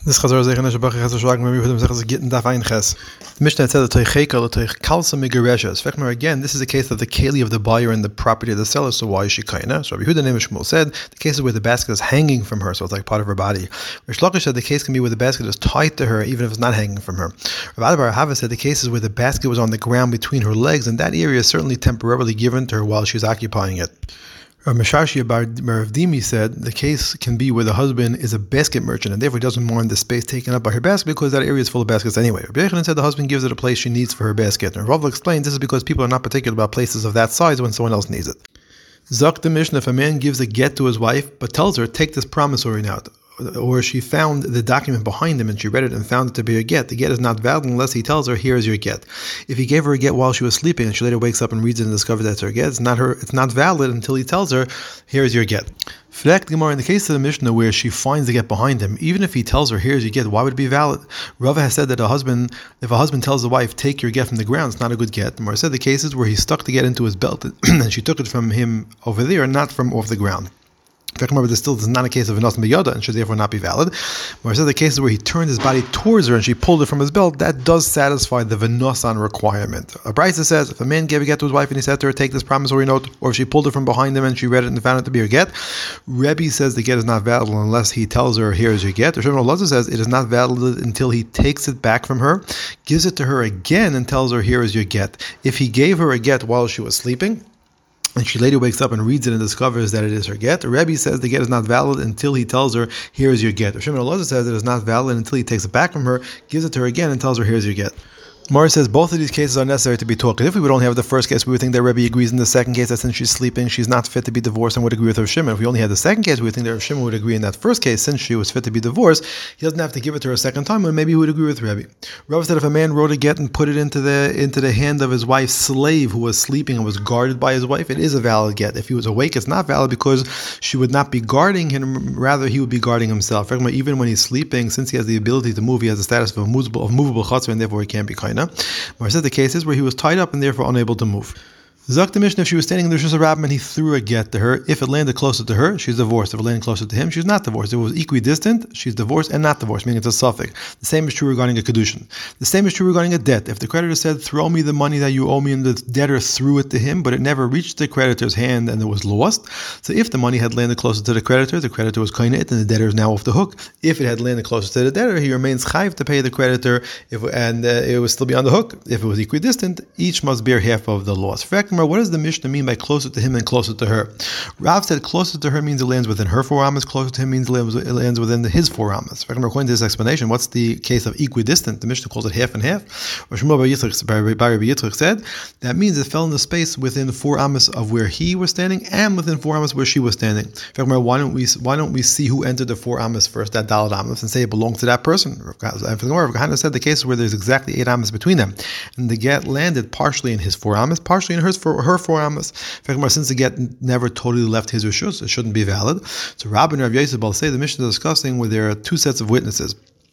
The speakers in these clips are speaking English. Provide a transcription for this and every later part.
This Chazar Zeichen Shabbat Chazar Shlag Mary Yehudim Zechaz Gittin Daf Ein Ches. The Mishnah said the Toicheka the Toich Kalsa Migareshes. Vechmer again, this is a case of the keli of the buyer and the property of the seller. So why is she kaina? So Rabbi Yehuda Neiman Shmuel said the case is where the basket is hanging from her, so it's like part of her body. Rish Lakish said the case can be where the basket is tied to her, even if it's not hanging from her. Rav Bar Hava said the case is where the basket was on the ground between her legs, and that area is certainly temporarily given to her while she's occupying it. Meshashi Bar Dimi said the case can be where the husband is a basket merchant and therefore he doesn't mind the space taken up by her basket because that area is full of baskets anyway. Rabbi Yechanan said the husband gives it a place she needs for her basket. And Rav explained this is because people are not particular about places of that size when someone else needs it. Zak the Mishnah, if a man gives a get to his wife but tells her, take this promissory note, or she found the document behind him and she read it and found it to be a get, the get is not valid unless he tells her, here is your get. If he gave her a get while she was sleeping and she later wakes up and reads it and discovers that's her get, it's not valid until he tells her, here is your get. Flek Gemara, in the case of the Mishnah where she finds the get behind him, even if he tells her, here's your get, why would it be valid? Rava has said that if a husband tells the wife, take your get from the ground, it's not a good get. The Gemara said the cases where he stuck the get into his belt and she took it from him over there, not from off the ground. This still is not a case of V'nosam B'yada and should therefore not be valid. Where I said the cases where he turned his body towards her and she pulled it from his belt, that does satisfy the V'nosan requirement. A Brisa says if a man gave a get to his wife and he said to her, take this promissory note, or if she pulled it from behind him and she read it and found it to be her get, Rebbe says the get is not valid unless he tells her, here is your get. Or Shimon Elazar says it is not valid until he takes it back from her, gives it to her again and tells her, here is your get. If he gave her a get while she was sleeping, and she later wakes up and reads it and discovers that it is her get, Rebbe says the get is not valid until he tells her, here is your get. Shimon Elazar says it is not valid until he takes it back from her, gives it to her again, and tells her, here is your get. Mara says both of these cases are necessary to be taught. If we would only have the first case, we would think that Rebbe agrees in the second case that since she's sleeping, she's not fit to be divorced and would agree with Rav Shimon. If we only had the second case, we would think that Rav Shimon would agree in that first case since she was fit to be divorced. He doesn't have to give it to her a second time, and maybe he would agree with Rebbe. Rav said if a man wrote a get and put it into the hand of his wife's slave who was sleeping and was guarded by his wife, it is a valid get. If he was awake, it's not valid because she would not be guarding him, rather he would be guarding himself. Even when he's sleeping, since he has the ability to move, he has the status of movable chatzar and therefore he can't be kaina. The cases where he was tied up and therefore unable to move. Zak the Mishnah, if she was standing in the Rishus Rabbim and he threw a get to her, if it landed closer to her, she's divorced. If it landed closer to him, she's not divorced. If it was equidistant, she's divorced and not divorced, meaning it's a suffix. The same is true regarding a kedushin. The same is true regarding a debt. If the creditor said, throw me the money that you owe me, and the debtor threw it to him, but it never reached the creditor's hand and it was lost, so if the money had landed closer to the creditor was kaina it, and the debtor is now off the hook. If it had landed closer to the debtor, he remains chayv to pay the creditor, and it would still be on the hook. If it was equidistant, each must bear half of the loss. What does the Mishnah mean by closer to him and closer to her? Rav said closer to her means it lands within her 4 amas, closer to him means it lands within his 4 amas. According to this explanation, what's the case of equidistant? The Mishnah calls it half and half. Or Shmuel Bar Yitzchak said that means it fell in the space within the 4 amas of where he was standing and within 4 amas where she was standing. Why don't we see who entered the 4 amas first, that daled amas, and say it belonged to that person? Rav Kahana said the case where there's exactly 8 amas between them, and the get landed partially in his 4 amas, partially in her 4 amas. Since the get never totally left his rishus, it shouldn't be valid. So Rabbi and Rav Yosef say the Mishnah is discussing where there are 2 sets of witnesses.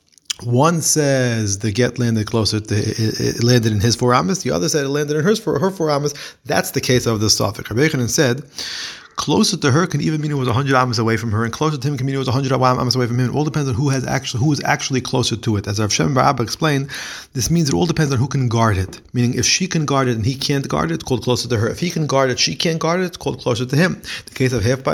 One says the get landed closer to it landed in his 4 amas. The other said it landed in her 4 amas. That's the case of the suffix. Rabbi Yechanan said closer to her can even mean it was 100 amas away from her, and closer to him can mean it was 100 amas away from him. It all depends on who is actually closer to it. As Rav Shem Bar Abba explained, this means it all depends on who can guard it. Meaning, if she can guard it and he can't guard it, it's called closer to her. If he can guard it, she can't guard it, it's called closer to him. The case of half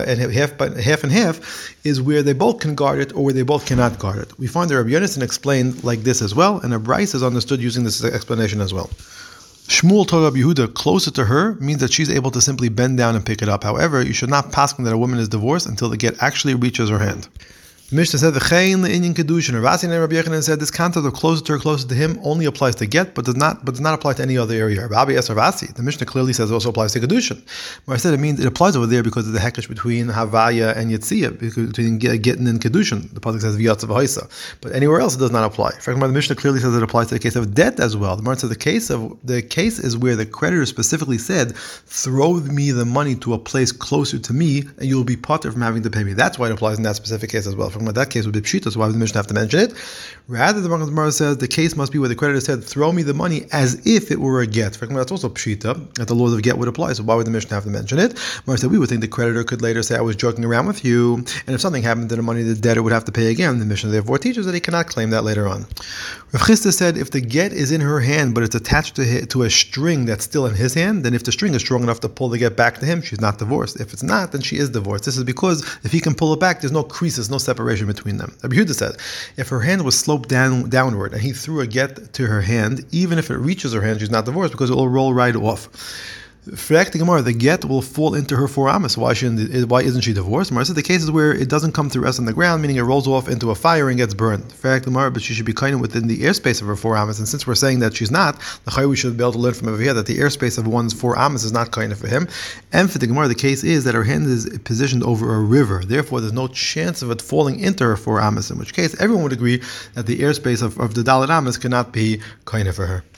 and half is where they both can guard it or where they both cannot guard it. We find that Rabbi Yonasan explained like this as well, and Bryce is understood using this explanation as well. Shmuel told Rabbi Yehuda closer to her means that she's able to simply bend down and pick it up. However, you should not paskin that a woman is divorced until the get actually reaches her hand. The Mishnah said, "V'chein le'inyan kedushin." Ravasi and Rabbi Yechanan said this concept of closer to him, only applies to get, but does not apply to any other area. Rabbi asked Ravasi. The Mishnah clearly says it also applies to kedushin. Where I said it means it applies over there because of the hekesh between Havaya and Yitzia, between getting and kedushin. The pasuk says v'yatzav v'haisa, but anywhere else it does not apply. In fact, the Mishnah clearly says it applies to the case of debt as well. The Gemara says the case is where the creditor specifically said, "Throw me the money to a place closer to me, and you will be potter from having to pay me." That's why it applies in that specific case as well. talking about that case would be pshita, so why would the Mishnah have to mention it? Rather, the Gemara says the case must be where the creditor said, throw me the money as if it were a get. That's also pshita, that the laws of get would apply, so why would the Mishnah have to mention it? Gemara said, we would think the creditor could later say, I was joking around with you, and if something happened to the money, the debtor would have to pay again. The Mishnah therefore teaches that he cannot claim that later on. Rav Chisda said, if the get is in her hand, but it's attached to a string that's still in his hand, then if the string is strong enough to pull the get back to him, she's not divorced. If it's not, then she is divorced. This is because if he can pull it back, there's no creases, no separation between them. Rabbi Yehuda said, if her hand was sloped downward and he threw a get to her hand, even if it reaches her hand, she's not divorced because it will roll right off. For the Gemara, the get will fall into her 4 amas. Why isn't she divorced? Gemara said the cases where it doesn't come to rest on the ground, meaning it rolls off into a fire and gets burned. For the Gemara, but she should be kind of within the airspace of her 4 amas. And since we're saying that she's not, we should be able to learn from over here that the airspace of one's 4 amas is not kind of for him. And for the Gemara, the case is that her hand is positioned over a river. Therefore, there's no chance of it falling into her 4 amas. In which case, everyone would agree that the airspace of the Dalet amas cannot be kind of for her.